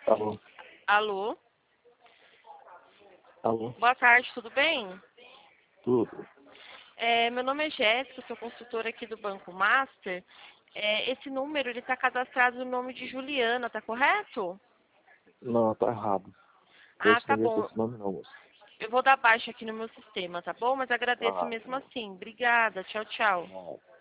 Alô, Alô? alô, Boa tarde, tudo bem? tudo. Meu nome é Jéssica, sou consultora aqui do Banco Master. Esse número ele está cadastrado no nome de Juliana, tá correto? Não, tá errado. Ah, Esse tá número bom. desse nome não, moço. Eu vou dar baixa aqui no meu sistema, tá bom? Mas agradeço Ah, mesmo assim. Obrigada. Tchau, tchau. não.